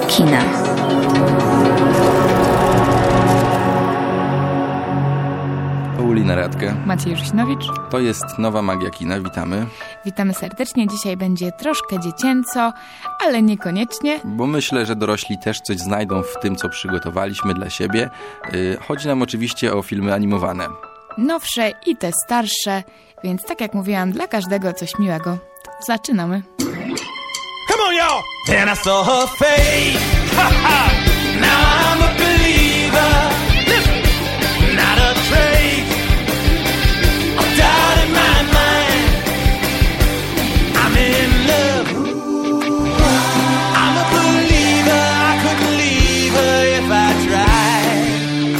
kina. Paulina Radke. Maciej Żuśnowicz. To jest Nowa Magia Kina. Witamy. Witamy serdecznie. Dzisiaj będzie troszkę dziecięco, ale niekoniecznie. Bo myślę, że dorośli też coś znajdą w tym, co przygotowaliśmy dla siebie. Chodzi nam oczywiście o filmy animowane. Nowsze i te starsze, więc tak jak mówiłam, dla każdego coś miłego. Zaczynamy. Come on, y'all! Then I saw her face. Ha, ha. Now I'm a believer. Listen, not a trace of doubt in my mind. I'm in love. I'm a believer. I couldn't leave her if I tried.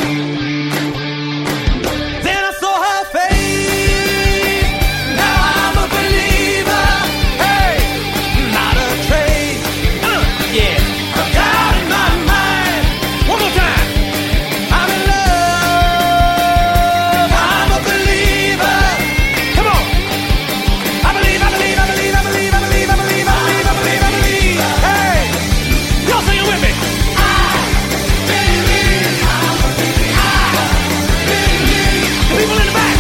Then I saw her face. Now I'm a believer. Hey, not a trace. Yeah, of doubt in my mind. One more time. I'm in love. I'm a believer. Come on. I believe, I believe, I believe, I believe, I believe, I believe, I believe, I believe, I believe. Hey, y'all sing it with me. People in the back.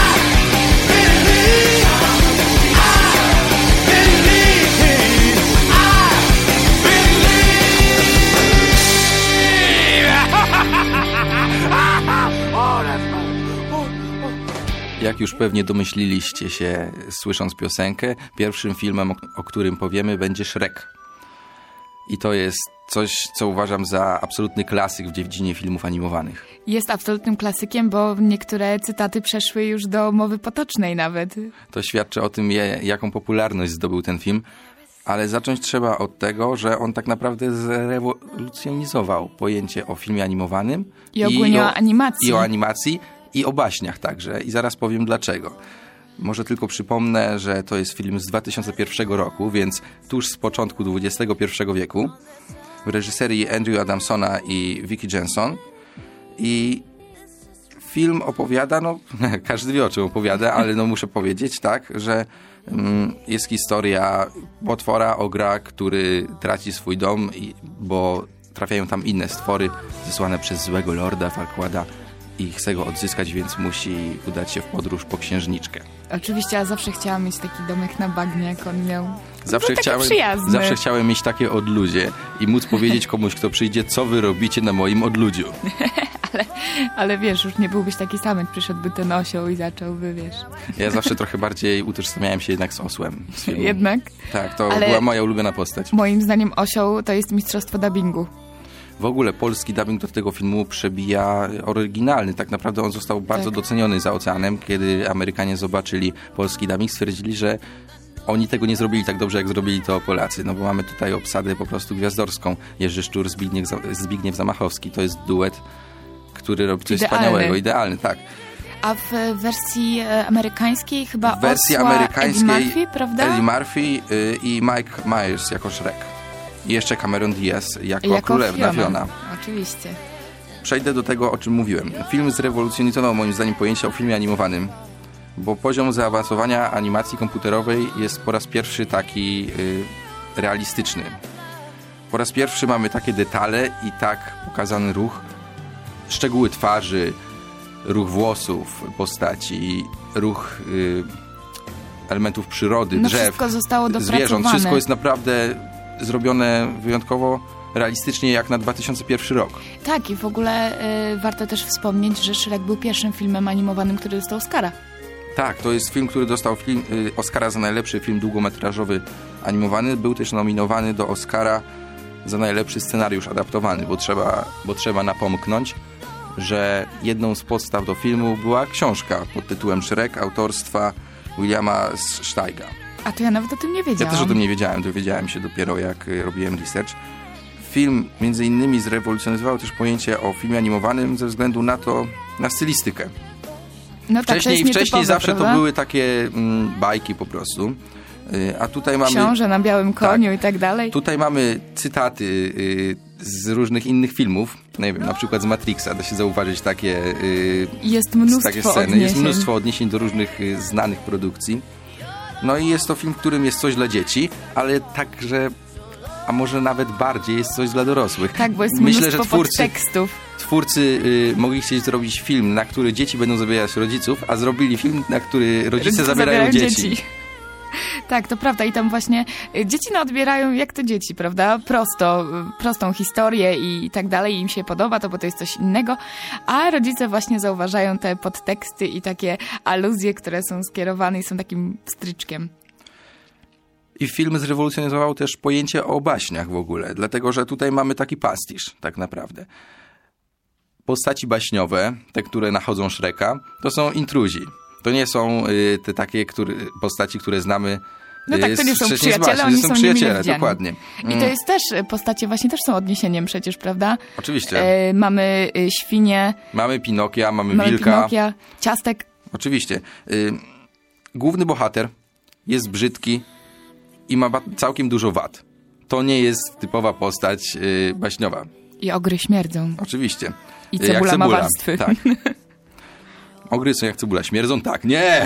Jak już pewnie domyśliliście się, słysząc piosenkę, pierwszym filmem, o którym powiemy, będzie Shrek. I to jest coś, co uważam za absolutny klasyk w dziedzinie filmów animowanych. Jest absolutnym klasykiem, bo niektóre cytaty przeszły już do mowy potocznej nawet. To świadczy o tym, jaką popularność zdobył ten film. Ale zacząć trzeba od tego, że on tak naprawdę zrewolucjonizował pojęcie o filmie animowanym. I ogólnie o animacji. I o animacji, i o baśniach także. I zaraz powiem dlaczego. Może tylko przypomnę, że to jest film z 2001 roku, więc tuż z początku XXI wieku. W reżyserii Andrew Adamsona i Vicki Jenson. I film opowiada, każdy wie o czym opowiada, ale muszę powiedzieć, tak, że jest historia potwora, ogra, który traci swój dom, bo trafiają tam inne stwory zesłane przez złego lorda Farquaada i chce go odzyskać, więc musi udać się w podróż po księżniczkę. Oczywiście, ja zawsze chciałam mieć taki domek na bagnie, jak on miał. Zawsze chciałem mieć takie odludzie i móc powiedzieć komuś, kto przyjdzie, co wy robicie na moim odludziu. ale wiesz, już nie byłbyś taki sam, przyszedłby ten osioł i zacząłby, wiesz. Ja zawsze trochę bardziej utożsamiałem się jednak z osłem. Z filmu. Jednak? Tak, to była moja ulubiona postać. Moim zdaniem osioł to jest mistrzostwo dubbingu. W ogóle polski dubbing do tego filmu przebija oryginalny. Tak naprawdę on został bardzo doceniony za oceanem. Kiedy Amerykanie zobaczyli polski dubbing, stwierdzili, że oni tego nie zrobili tak dobrze, jak zrobili to Polacy. No bo mamy tutaj obsadę po prostu gwiazdorską. Jerzy Szczur, Zbigniew Zamachowski. To jest duet, który robi coś wspaniałego. Idealny, tak. A w wersji amerykańskiej chyba Eddie Murphy, prawda? Eddie Murphy i Mike Myers jako Shrek. I jeszcze Cameron Diaz jako królewna Fiona. Oczywiście. Przejdę do tego, o czym mówiłem. Film zrewolucjonizował moim zdaniem pojęcie o filmie animowanym, bo poziom zaawansowania animacji komputerowej jest po raz pierwszy taki realistyczny. Po raz pierwszy mamy takie detale i tak pokazany ruch, szczegóły twarzy, ruch włosów postaci, ruch elementów przyrody, drzew, wszystko zostało dopracowane. Zwierząt. Wszystko jest naprawdę zrobione wyjątkowo realistycznie jak na 2001 rok. Tak, i w ogóle warto też wspomnieć, że Shrek był pierwszym filmem animowanym, który dostał Oscara. Tak, to jest film, który dostał Oscara za najlepszy film długometrażowy animowany. Był też nominowany do Oscara za najlepszy scenariusz adaptowany, bo trzeba napomknąć, że jedną z podstaw do filmu była książka pod tytułem Shrek autorstwa Williama Steiga. A to ja nawet o tym nie wiedziałam. Ja też o tym nie wiedziałem, dowiedziałem się dopiero jak robiłem research. Film między innymi zrewolucjonizował też pojęcie o filmie animowanym ze względu na stylistykę. No tak, wcześniej zawsze prawda? to były takie bajki po prostu. A tutaj mamy... Książę na białym koniu i tak dalej. Tutaj mamy cytaty z różnych innych filmów. Nie wiem, na przykład z Matrixa, da się zauważyć takie, takie sceny. Odniesień. Jest mnóstwo odniesień do różnych znanych produkcji. No i jest to film, w którym jest coś dla dzieci, ale także a może nawet bardziej jest coś dla dorosłych. Tak, bo jest Myślę, mnóstwo że podtekstów. twórcy mogli chcieć zrobić film, na który dzieci będą zabierać rodziców, a zrobili film, na który rodzice zabierają dzieci. Tak, to prawda i tam właśnie dzieci odbierają jak to dzieci, prawda? Prostą historię i tak dalej, im się podoba to, bo to jest coś innego, a rodzice właśnie zauważają te podteksty i takie aluzje, które są skierowane i są takim stryczkiem. I film zrewolucjonizował też pojęcie o baśniach w ogóle, dlatego że tutaj mamy taki pastisz tak naprawdę. Postaci baśniowe, te, które nachodzą Shreka, to są intruzi. To nie są te takie postaci, które znamy. No tak, to nie są przyjaciele, baśni, oni są są przyjaciele, dokładnie. I to jest też, postacie właśnie też są odniesieniem przecież, prawda? Oczywiście. Mamy świnie. Mamy Pinokia, mamy Wilka. Pinokia, Ciastek. Oczywiście. Główny bohater jest brzydki i ma całkiem dużo wad. To nie jest typowa postać baśniowa. I ogry śmierdzą. Oczywiście. I cebula ma warstwy. Tak. Ogry są jak cebula. Śmierdzą? Tak. Nie!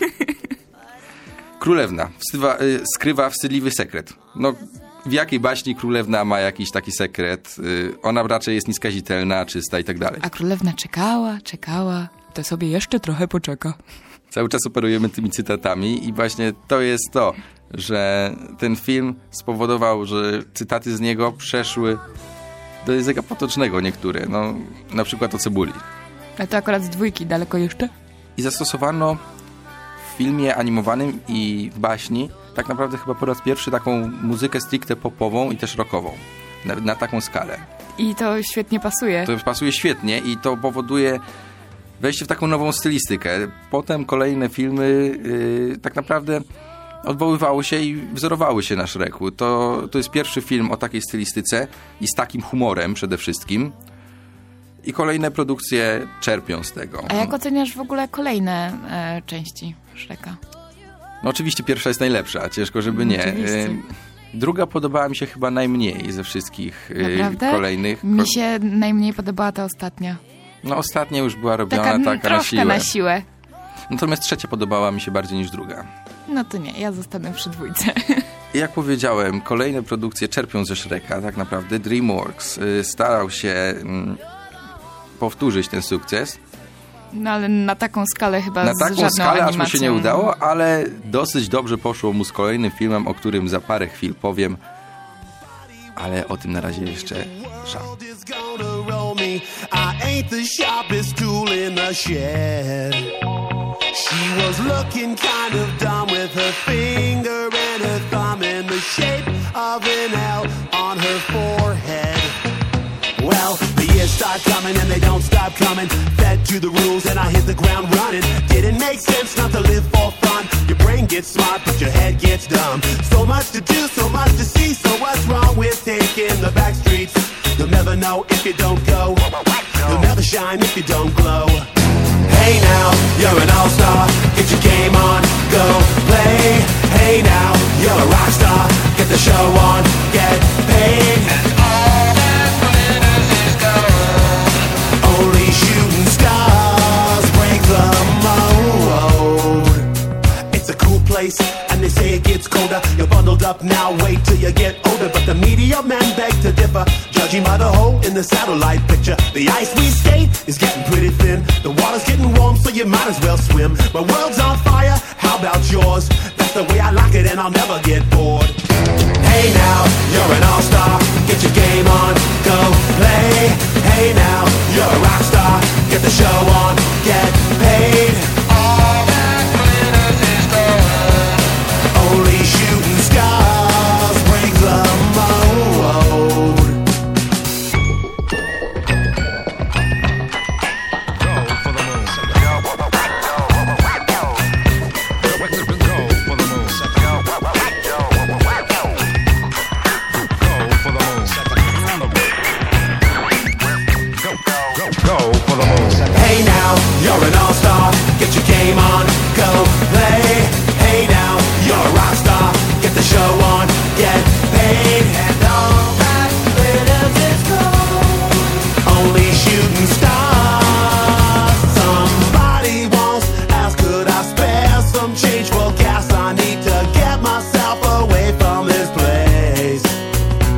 Królewna skrywa wstydliwy sekret. No, w jakiej baśni królewna ma jakiś taki sekret? Ona raczej jest nieskazitelna, czysta i tak dalej. A królewna czekała, to sobie jeszcze trochę poczeka. Cały czas operujemy tymi cytatami i właśnie to jest to, że ten film spowodował, że cytaty z niego przeszły do języka potocznego niektóre. No, na przykład o cebuli. A to akurat z 2 daleko jeszcze? I zastosowano w filmie animowanym i w baśni tak naprawdę chyba po raz pierwszy taką muzykę stricte popową i też rockową. Na taką skalę. I to świetnie pasuje. To pasuje świetnie i to powoduje wejście w taką nową stylistykę. Potem kolejne filmy tak naprawdę odwoływały się i wzorowały się na Shreku. To jest pierwszy film o takiej stylistyce i z takim humorem przede wszystkim. I kolejne produkcje czerpią z tego. A jak oceniasz w ogóle kolejne części Shreka? No oczywiście pierwsza jest najlepsza, ciężko żeby nie. Druga podobała mi się chyba najmniej ze wszystkich kolejnych. Mi się najmniej podobała ta ostatnia. No ostatnia już była robiona taka na siłę. Natomiast trzecia podobała mi się bardziej niż druga. No to nie, ja zostanę przy 2. Jak powiedziałem, kolejne produkcje czerpią ze Shreka, tak naprawdę. DreamWorks starał się powtórzyć ten sukces. No ale na taką skalę chyba na z taką żadną skalę animacją. aż mu się nie udało, ale dosyć dobrze poszło mu z kolejnym filmem, o którym za parę chwil powiem. Ale o tym na razie jeszcze żal. She was looking kind of dumb with her finger and her thumb in the shape of an L on her forehead. Well, the years start coming and they don't stop coming. Fed to the rules and I hit the ground running. Didn't make sense not to live for fun. Your brain gets smart but your head gets dumb. So much to do, so much to see. So what's wrong with taking the back streets? You'll never know if you don't go. You'll never shine if you don't glow. Hey now, you're an all-star. Get your game on, go play. Hey now, you're a rock star. Get the show on, get paid. And all that glitters is gold. Only shooting stars break the mold. It's a cool place, and they say it gets colder. You're bundled up now, wait till you get older. But the media men beg to differ, judging by the hole in the satellite picture. The ice we skate is getting pretty thin. The water's getting warm, so you might as well swim. My world's on fire, how about yours? That's the way I like it, and I'll never get bored. Hey now, you're an all-star. Get your game on, go play. Hey now, you're a rock star. Get the show on, get paid. All that glitters is gold. Only shooting stars break the mold. Hey now, you're an all-star. Get your game on, go play. Hey now, you're a rock star. Get the show on, get paid. And all that glitters is gold. Only shooting stars. Somebody once asked, could I spare some change for gas? I need to get myself away from this place.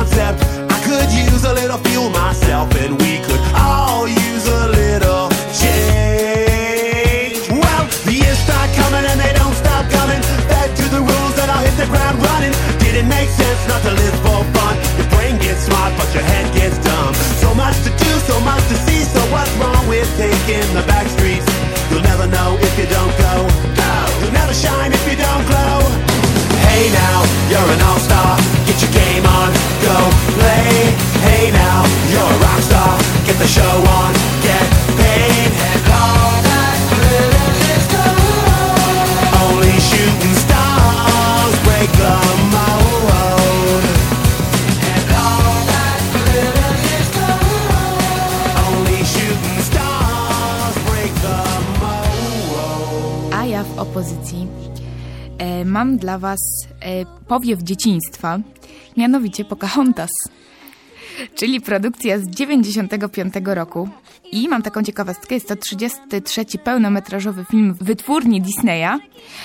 concept. I could use a little fuel myself, and we could all use a little change. Well, the years start coming and they don't stop coming. Back to the rules that I'll hit the ground running. Didn't make sense not to live for fun. Your brain gets smart, but your head gets dumb. So much to do, so much to see. So what's wrong with taking the back streets? You'll never know if you don't go. You'll never shine if you don't glow. Hey now, you're an all-star. Get your game on, go play. Hey now, you're a rock star. Get the show on, get paid. And all that glitters is gold. Only shooting stars break the mold. And all that glitters is gold. Only shooting stars break the mold. A ja w opozycji mam dla was powiew dzieciństwa, mianowicie Pocahontas, czyli produkcja z 95 roku. I mam taką ciekawostkę, jest to 33. pełnometrażowy film wytwórni Disneya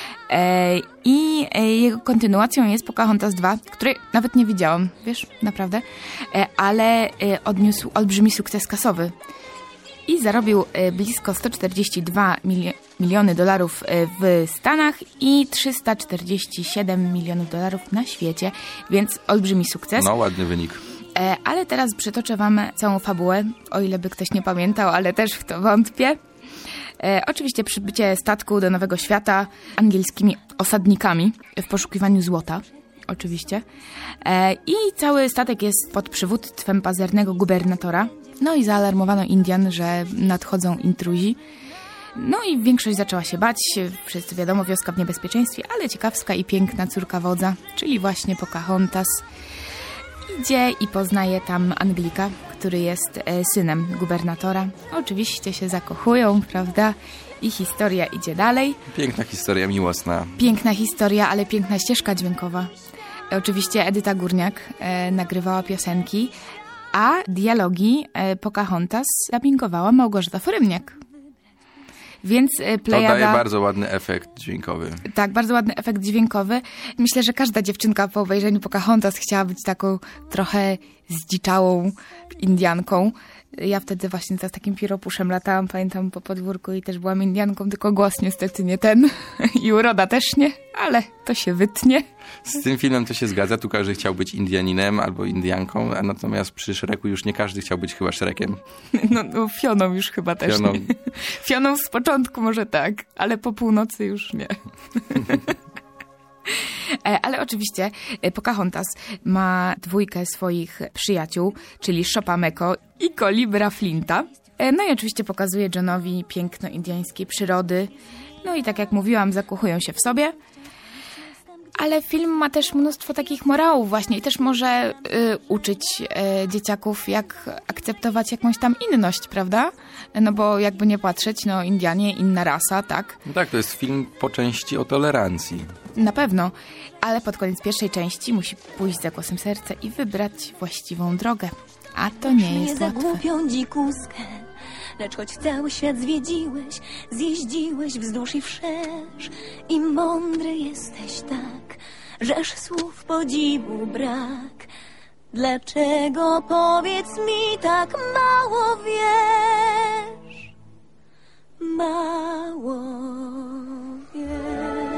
i jego kontynuacją jest Pocahontas 2, której nawet nie widziałam, wiesz, naprawdę, ale odniósł olbrzymi sukces kasowy. I zarobił blisko 142 miliony dolarów w Stanach i 347 milionów dolarów na świecie, więc olbrzymi sukces. No, ładny wynik. Ale teraz przytoczę wam całą fabułę, o ile by ktoś nie pamiętał, ale też w to wątpię. Oczywiście przybycie statku do Nowego Świata angielskimi osadnikami w poszukiwaniu złota. Oczywiście. I cały statek jest pod przywództwem pazernego gubernatora. No i zaalarmowano Indian, że nadchodzą intruzi. No i większość zaczęła się bać. Wszyscy wiadomo, wioska w niebezpieczeństwie, ale ciekawska i piękna córka wodza, czyli właśnie Pocahontas, idzie i poznaje tam Anglika, który jest synem gubernatora. Oczywiście się zakochują, prawda? I historia idzie dalej. Piękna historia, miłosna. Piękna historia, ale piękna ścieżka dźwiękowa. Oczywiście Edyta Górniak nagrywała piosenki, a dialogi Pocahontas dubbingowała Małgorzata Foremniak. Więc plejada... To daje bardzo ładny efekt dźwiękowy. Tak, bardzo ładny efekt dźwiękowy. Myślę, że każda dziewczynka po obejrzeniu Pocahontas chciała być taką trochę zdziczałą Indianką. Ja wtedy właśnie z takim pióropuszem latałam, pamiętam, po podwórku i też byłam Indianką, tylko głos niestety nie ten i uroda też nie, ale to się wytnie. Z tym filmem to się zgadza, tu każdy chciał być Indianinem albo Indianką, a natomiast przy Shreku już nie każdy chciał być chyba Shrekiem. No Fioną już chyba też Fioną. nie. Fioną z początku może tak, ale po północy już nie. Ale oczywiście Pocahontas ma dwójkę swoich przyjaciół, czyli Shopa Meko i Kolibra Flinta. No i oczywiście pokazuje Johnowi piękno indiańskiej przyrody. No i tak jak mówiłam, zakochują się w sobie. Ale film ma też mnóstwo takich morałów właśnie i też może uczyć dzieciaków, jak akceptować jakąś tam inność, prawda? No bo jakby nie patrzeć, no Indianie, inna rasa, tak? No tak, to jest film po części o tolerancji. Na pewno, ale pod koniec pierwszej części musi pójść za głosem serca i wybrać właściwą drogę. A to nie jest za łatwe. głupią dzikuskę. Lecz choć cały świat zwiedziłeś, zjeździłeś wzdłuż i wszerz i mądry jesteś tak, żeż słów podziwu brak. Dlaczego, powiedz mi, tak mało wiesz? Mało wiesz.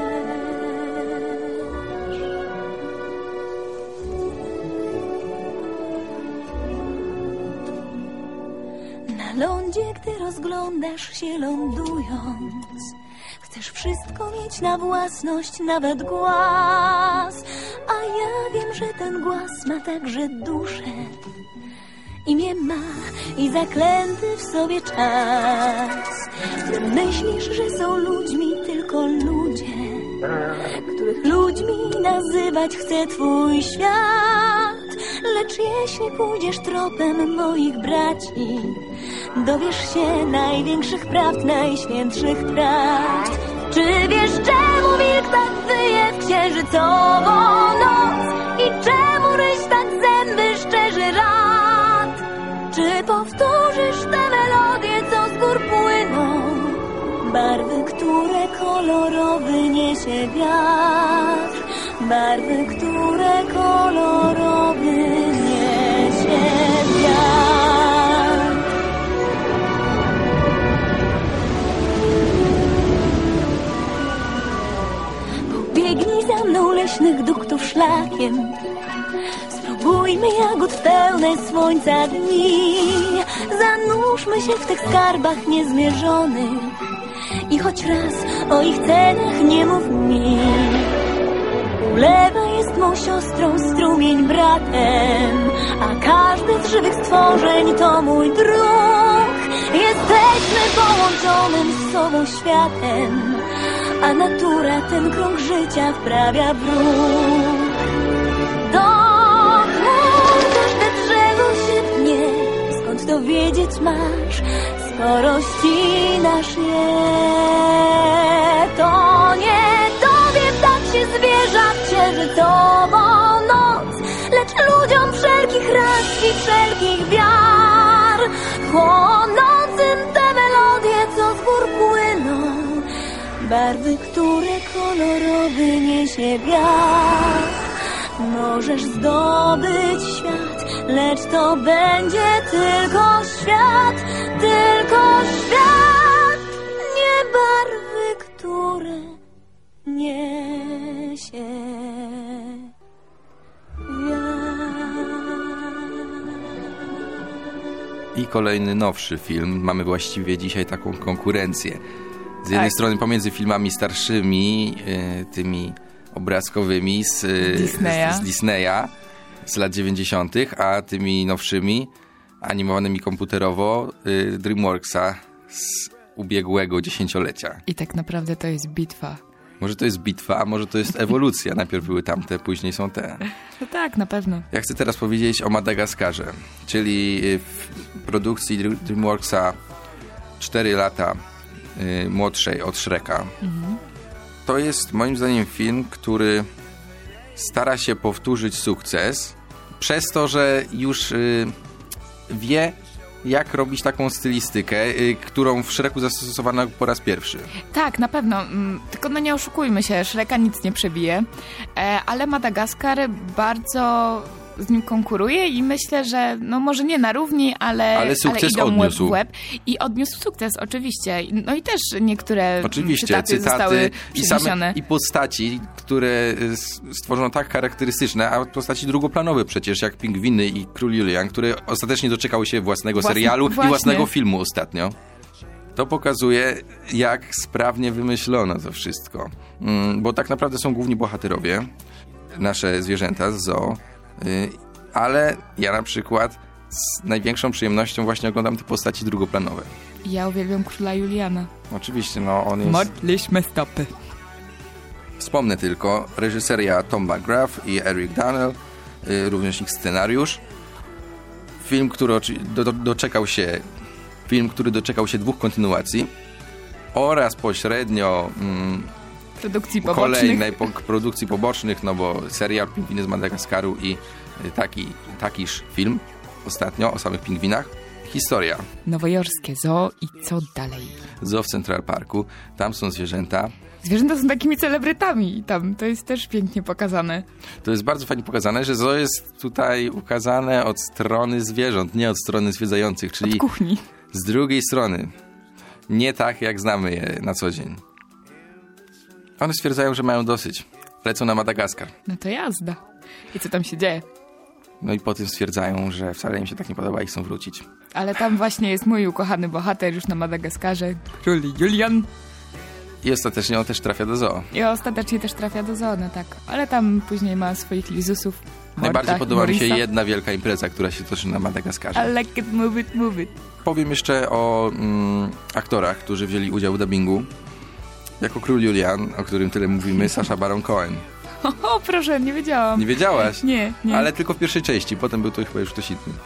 Na lądzie, gdy rozglądasz się lądując, chcesz wszystko mieć na własność, nawet głaz. A ja wiem, że ten głaz ma także duszę. Imię ma i zaklęty w sobie czas. Ty myślisz, że są ludźmi tylko ludzie, których ludźmi nazywać chce twój świat. Lecz jeśli pójdziesz tropem moich braci, dowiesz się największych prawd, najświętszych prawd. Czy wiesz, czemu wilk tak wyje w księżycową noc i czemu ryś tak zęby szczerzy rad? Czy powtórzysz tę melodię, co z gór płyną, barwy, które kolorowy niesie wiatr, barwy, które kolorowy niesie smakiem. Spróbujmy jagód w pełne słońca dni. Zanurzmy się w tych skarbach niezmierzonych i choć raz o ich cenach nie mów mi. Ulewa jest mą siostrą, strumień bratem, a każdy z żywych stworzeń to mój drug. Jesteśmy połączonym z sobą światem, a natura ten krąg życia wprawia w ruch. Dokąd każde drzewo się pnie, skąd to wiedzieć masz, skoro ścinasz je. To nie tobie tak się zwierza w księżycową noc, lecz ludziom wszelkich ras i wszelkich wiar, chłonącym te melodie, co z gór płyną, barwy, które kolorowy niesie wiatr. Możesz zdobyć świat, lecz to będzie tylko świat, nie barwy, które niesie I kolejny nowszy film. Mamy właściwie dzisiaj taką konkurencję. Z jednej strony pomiędzy filmami starszymi, tymi obrazkowymi z Disneya z lat 90., a tymi nowszymi, animowanymi komputerowo, DreamWorksa z ubiegłego dziesięciolecia. I tak naprawdę to jest bitwa. Może to jest bitwa, a może to jest ewolucja. Najpierw były tamte, później są te. No tak, na pewno. Ja chcę teraz powiedzieć o Madagaskarze, czyli w produkcji DreamWorksa 4 lata młodszej od Shreka. Mhm. To jest moim zdaniem film, który stara się powtórzyć sukces przez to, że już wie, jak robić taką stylistykę, którą w Shreku zastosowano po raz pierwszy. Tak, na pewno. Tylko no nie oszukujmy się, Shreka nic nie przebije, ale Madagaskar bardzo z nim konkuruje i myślę, że no może nie na równi, ale sukces idą odniósł. Łeb w łeb. I odniósł sukces, oczywiście. No i też niektóre cytaty zostały przeniesione. I postaci, które stworzono tak charakterystyczne, a postaci drugoplanowe przecież, jak Pingwiny i Król Julian, które ostatecznie doczekały się własnego serialu i własnego filmu ostatnio. To pokazuje, jak sprawnie wymyślono to wszystko. Bo tak naprawdę są główni bohaterowie, nasze zwierzęta z zoo, ale ja na przykład z największą przyjemnością właśnie oglądam te postaci drugoplanowe. Ja uwielbiam Króla Juliana. Oczywiście, no on jest... Modliśmy stopy. Wspomnę tylko, reżyseria Tom McGrath i Eric Donnell, również ich scenariusz. Film, który doczekał się 2 kontynuacji oraz pośrednio kolejnej produkcji pobocznych, no bo serial Pingwiny z Madagaskaru i takiż film ostatnio o samych pingwinach. Historia. Nowojorskie zoo i co dalej? Zoo w Central Parku. Tam są zwierzęta. Zwierzęta są takimi celebrytami i tam to jest też pięknie pokazane. To jest bardzo fajnie pokazane, że zoo jest tutaj ukazane od strony zwierząt, nie od strony zwiedzających, czyli od kuchni. Z drugiej strony. Nie tak, jak znamy je na co dzień. One stwierdzają, że mają dosyć. Lecą na Madagaskar. No to jazda. I co tam się dzieje? No i potem stwierdzają, że wcale im się tak nie podoba i chcą wrócić. Ale tam właśnie jest mój ukochany bohater już na Madagaskarze. Król Julian. I ostatecznie on też trafia do zoo. No tak. Ale tam później ma swoich lizusów. Najbardziej podoba mi się jedna wielka impreza, która się toczy na Madagaskarze. I like it, move it. Powiem jeszcze o aktorach, którzy wzięli udział w dubbingu. Jako Król Julian, o którym tyle mówimy, Sacha Baron Cohen. O, proszę, nie wiedziałam. Nie wiedziałaś? Nie. Ale tylko w pierwszej części, potem był to chyba już ktoś inny.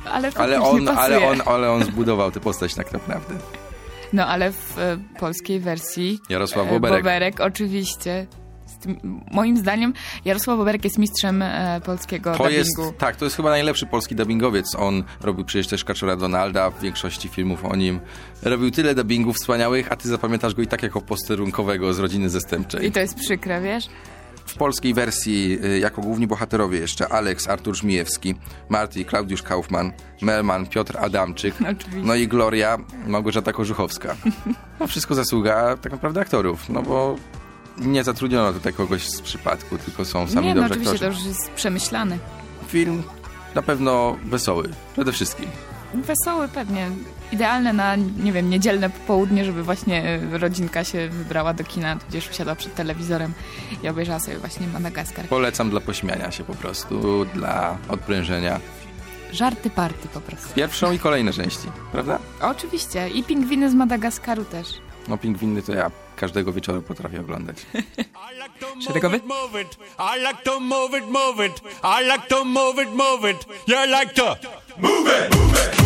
Ale on zbudował tę postać tak naprawdę. No, ale w polskiej wersji Jarosław Boberek oczywiście. Moim zdaniem Jarosław Boberek jest mistrzem polskiego dubbingu. To jest chyba najlepszy polski dubbingowiec. On robił przecież też Kaczora Donalda, w większości filmów o nim. Robił tyle dubbingów wspaniałych, a ty zapamiętasz go i tak jako posterunkowego z Rodziny Zastępczej. I to jest przykre, wiesz? W polskiej wersji jako główni bohaterowie jeszcze Alex Artur Żmijewski, Marty Klaudiusz Kaufman, Melman Piotr Adamczyk, Oczywiście. No i Gloria Małgorzata Korzuchowska. No wszystko zasługa tak naprawdę aktorów, no bo nie zatrudniono tutaj kogoś z przypadku, tylko są sami Nie, no dobrzy oczywiście aktorzy. to już jest przemyślane. Film na pewno wesoły, przede wszystkim. Wesoły pewnie. Idealne na, nie wiem, niedzielne popołudnie, żeby właśnie rodzinka się wybrała do kina, tudzież usiadła przed telewizorem i obejrzała sobie właśnie Madagaskar. Polecam dla pośmiania się po prostu, dla odprężenia. Żarty party po prostu. Pierwszą i kolejne części, prawda? Oczywiście. I pingwiny z Madagaskaru też. No pingwiny to ja każdego wieczoru potrafię oglądać. Szeregowy? Move it. I like to move it, move it. I like to move it, move it. You like to move it, move it.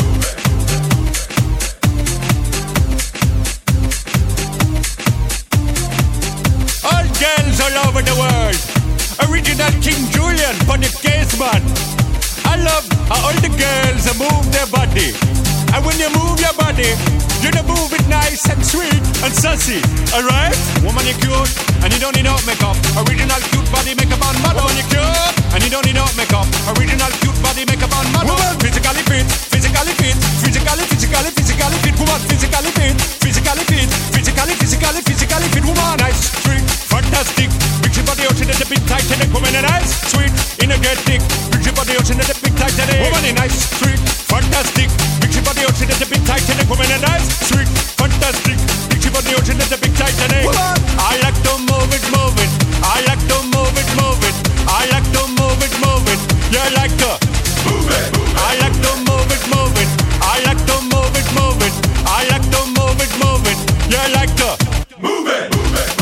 All girls all over the world. Original King Julian for the case man. I love how all the girls move their body. And when you move your body, you don't move it nice and sweet and sassy. Alright? Woman, you're cute and you don't need no makeup. Original cute body makeup on model. Woman, you're cute and you don't need no makeup. Original cute body makeup on model. Woman, physically fit, physically fit, physically, physically, physically fit. Woman, physically fit, physically fit, physically, physically, physically fit. Woman, nice, sweet, fantastic. Big your body out in the big tight and woman, nice, sweet, energetic. Big your body out in the big tight and woman, nice, sweet, fantastic. Big your body out in the big tight and woman, nice, sweet, fantastic. Big your body out in the big tight and woman. I like to move it, move it. I like to move it, move it. I like to move it, move it. You like to move it. I like to move it, move it. I like to move it, move it. I like to move it, move it. You like to move it, move it.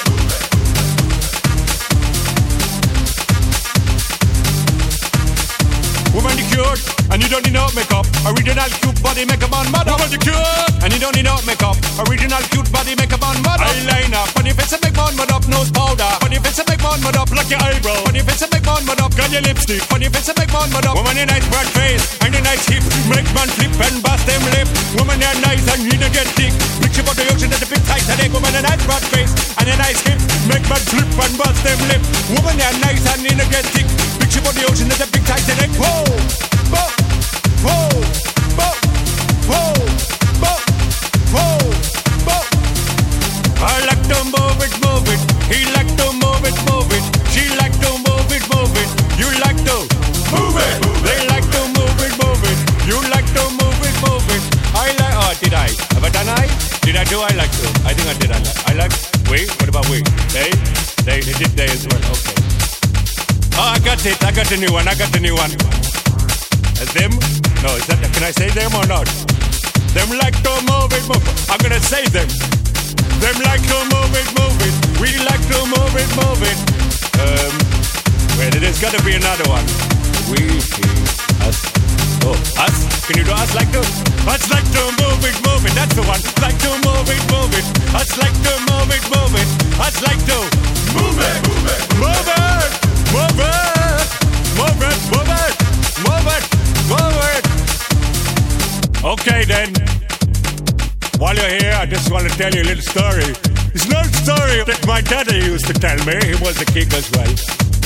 Woman, you cute, and you don't need no makeup. Original cute body makeup on model. Woman, you cute, and you don't need no makeup. Original cute body makeup on model. Eyeliner, funny face and make man mud up. Nose powder, funny face and make man mud up. Like your eyebrow, funny face and make man mud up. Got your lipstick, funny face and make man mud up. Woman, you nice broad face and a nice hip. Make man flip and bust them lip. Woman, you're nice and you don't get thick. Picture about the ocean at the big tight today. Woman, a nice broad face and a nice hip. Make man flip and bust them lip. Woman, you're nice and you don't get thick. Picture about the ocean at the big tight today. Whoa. Whoa, whoa, whoa, whoa, whoa, whoa, whoa. I like to move it, move it. He like to move it, move it. She like to move it, move it. You like to move it. They like to move it, move it. You like to move it, move it. I like. Oh, did I? Have I done I? Did I do? I like to. I think I did. I like. We. What about we? They did they as well. Okay. Oh, I got it. I got the new one. I got the new one. Them? No, is that, can I say them or not? Them like to move it, move it. I'm gonna say them. Them like to move it, move it. We like to move it, move it. Wait, there's gotta be another one. We, us. Oh, us? Can you do us like to? Us like to move it, move it. That's the one. Like to move it, move it. Us like to move it, move it. Us like to move it, move it. Move it, move it. Move it, move it. Move it. Forward. Okay then. While you're here, I just want to tell you a little story. It's an old story that my daddy used to tell me. He was a king as well.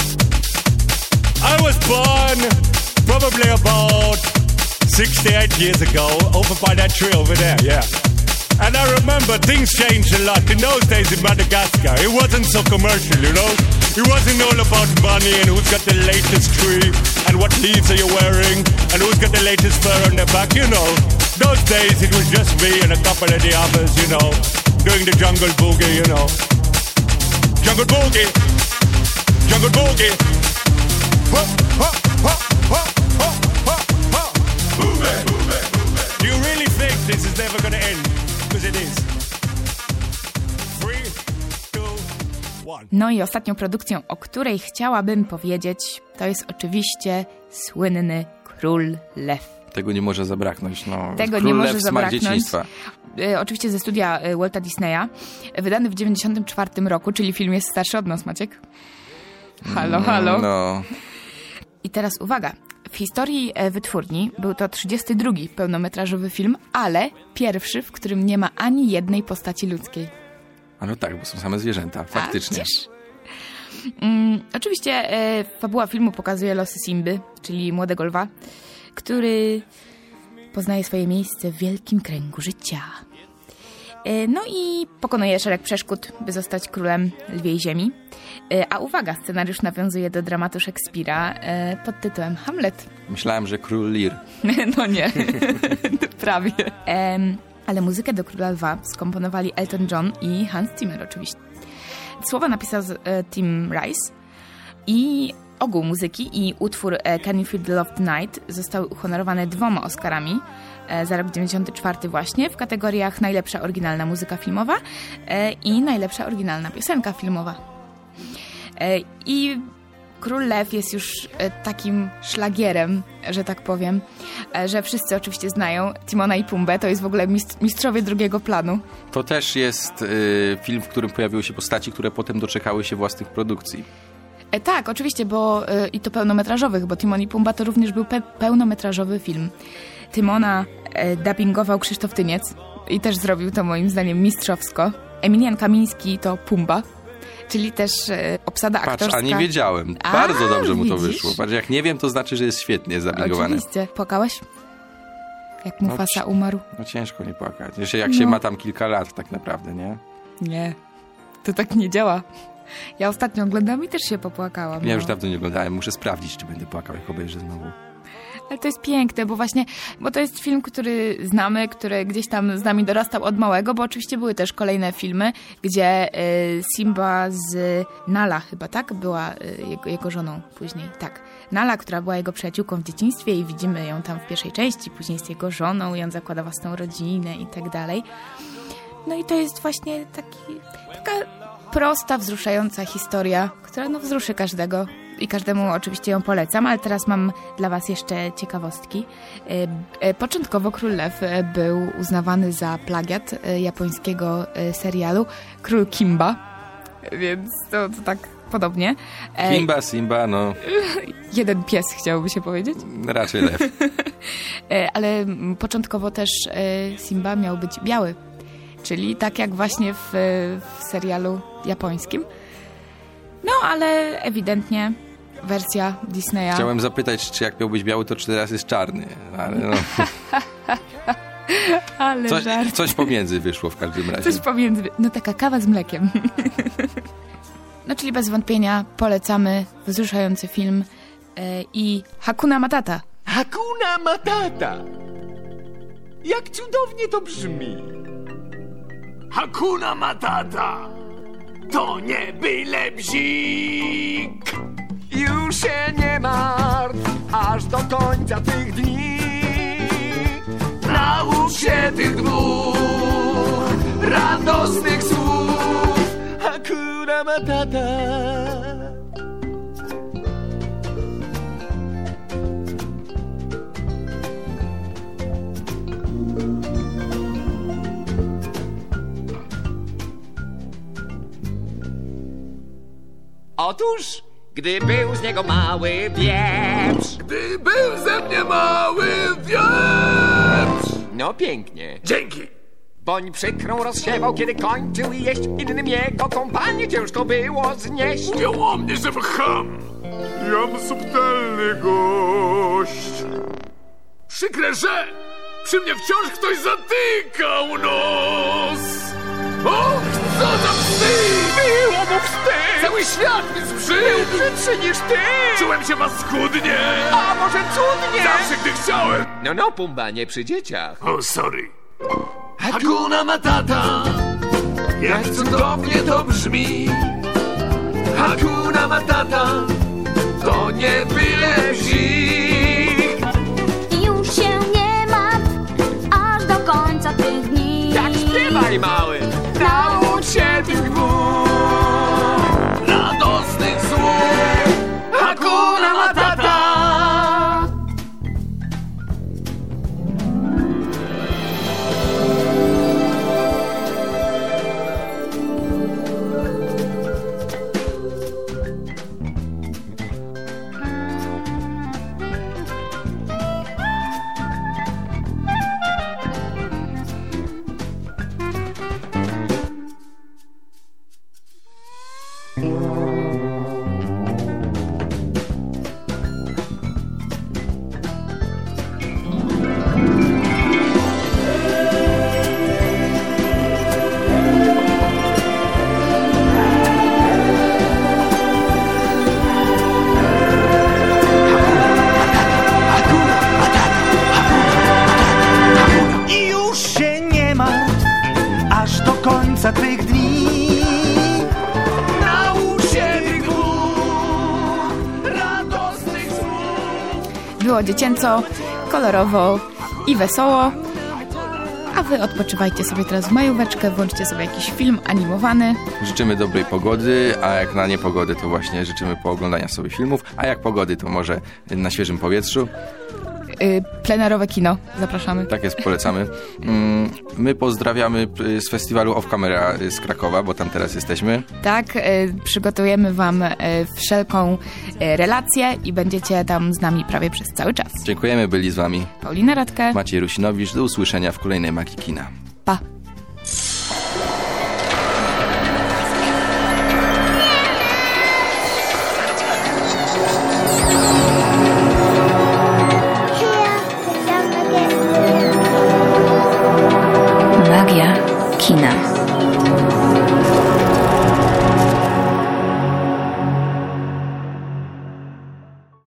I was born probably about 68 years ago over by that tree over there, yeah. And I remember things changed a lot. In those days in Madagascar, it wasn't so commercial, you know? It wasn't all about money and who's got the latest tree and what leaves are you wearing and who's got the latest fur on their back, you know? Those days it was just me and a couple of the others, you know, doing the jungle boogie, you know. Jungle boogie! Jungle boogie! Ho, ho, ho, ho, ho, ho, ho. Move it, move it, move it. Do you really think this is never gonna end? Because it is. 3, 2, 1. No i ostatnią produkcją, o której chciałabym powiedzieć, to jest oczywiście słynny Król Lew. Tego nie może zabraknąć. No. Tego Król nie może Lew, smak zabraknąć. dzieciństwa. Oczywiście ze studia Walta Disneya, wydany w 1994 roku, czyli film jest starszy od nas, Maciek. Halo, halo. No. I teraz uwaga. W historii wytwórni był to 32. pełnometrażowy film, ale pierwszy, w którym nie ma ani jednej postaci ludzkiej. A no tak, bo są same zwierzęta, faktycznie. Oczywiście fabuła filmu pokazuje losy Simby, czyli młodego lwa, który poznaje swoje miejsce w wielkim kręgu życia. No i pokonuje szereg przeszkód, by zostać królem lwiej ziemi. A uwaga, scenariusz nawiązuje do dramatu Szekspira pod tytułem Hamlet. Myślałem, że Król Lear. No nie, prawie. Ale muzykę do Króla Lwa skomponowali Elton John i Hans Zimmer oczywiście. Słowa napisał Tim Rice i ogół muzyki i utwór Can You Feel the Love Tonight zostały uhonorowane 2 Oscarami za rok 94 właśnie w kategoriach najlepsza oryginalna muzyka filmowa i najlepsza oryginalna piosenka filmowa. I Król Lew jest już takim szlagierem, że tak powiem, że wszyscy oczywiście znają Timona i Pumbę, to jest w ogóle mistrzowie drugiego planu. To też jest film, w którym pojawiły się postaci, które potem doczekały się własnych produkcji. Tak, oczywiście, bo i to pełnometrażowych, bo Timon i Pumba to również był pełnometrażowy film. Tymona dubbingował Krzysztof Tyniec i też zrobił to moim zdaniem mistrzowsko. Emilian Kamiński to Pumba, czyli też obsada aktorska. Patrz, a nie wiedziałem. Bardzo dobrze mu to wyszło. Patrz, jak nie wiem, to znaczy, że jest świetnie zadubbingowany. Oczywiście. Płakałeś? Jak Mufasa umarł? No ciężko nie płakać. Jeszcze jak się ma tam kilka lat tak naprawdę, nie? Nie. To tak nie działa. Ja ostatnio oglądam i też się popłakałam. Ja już dawno nie oglądałem. Muszę sprawdzić, czy będę płakał, jak obejrzę znowu. Ale to jest piękne, bo to jest film, który znamy, który gdzieś tam z nami dorastał od małego, bo oczywiście były też kolejne filmy, gdzie Simba z Nala chyba, tak? Była jego żoną później, tak. Nala, która była jego przyjaciółką w dzieciństwie i widzimy ją tam w pierwszej części, później jest jego żoną i on zakłada własną rodzinę i tak dalej. No i to jest właśnie taka prosta, wzruszająca historia, która wzruszy każdego i każdemu oczywiście ją polecam, ale teraz mam dla was jeszcze ciekawostki. Początkowo Król Lew był uznawany za plagiat japońskiego serialu Król Kimba, więc to tak podobnie. Kimba, Simba, no... Jeden pies, chciałoby się powiedzieć. Raczej lew. Ale początkowo też Simba miał być biały. Czyli tak jak właśnie w serialu japońskim. No, ale ewidentnie wersja Disneya... Chciałem zapytać, czy jak miał być biały, to czy teraz jest czarny. Ale no... ale coś pomiędzy wyszło w każdym razie. Coś pomiędzy... No taka kawa z mlekiem. No, czyli bez wątpienia polecamy wzruszający film i Hakuna Matata. Hakuna Matata! Jak cudownie to brzmi! Hakuna Matata! To nie byle bzik! Już się nie martw, aż do końca tych dni. Naucz się tych 2 radosnych słów. Hakuna Matata! Otóż, gdy był z niego mały wieprz. Gdy był ze mnie mały wieprz. No pięknie. Dzięki. Boń przykrą rozsiewał, kiedy kończył jeść. Innym jego kompanię ciężko było znieść. Mówią o mnie, że cham. Jam subtelny gość. Przykre, że przy mnie wciąż ktoś zatykał nos. Och, co za wstyd! Było mu wstyd! Cały świat mi zbrzydł! Był brzydszy niż ty! Czułem się paskudnie! A może cudnie? Zawsze, gdy chciałem! No, Pumba, nie przy dzieciach. O, sorry. Hakuna Matata, jak cudownie to brzmi. Hakuna Matata, to nie byle bzik. Już się nie martw, aż do końca tych dni. Tak śpiewaj, mały! Naucz się tych 2 radosnych słów. Hakuna Matata! było dziecięco, kolorowo i wesoło. A wy odpoczywajcie sobie teraz w majóweczkę, włączcie sobie jakiś film animowany. Życzymy dobrej pogody, a jak na niepogodę to właśnie życzymy pooglądania sobie filmów, a jak pogody to może na świeżym powietrzu. Plenerowe kino, zapraszamy. Tak jest, polecamy. My pozdrawiamy z festiwalu Off Camera z Krakowa, bo tam teraz jesteśmy. Tak, przygotujemy wam wszelką relację i będziecie tam z nami prawie przez cały czas. Dziękujemy, byli z wami Paulina Radke, Maciej Rusinowicz. Do usłyszenia w kolejnej Magii Kina.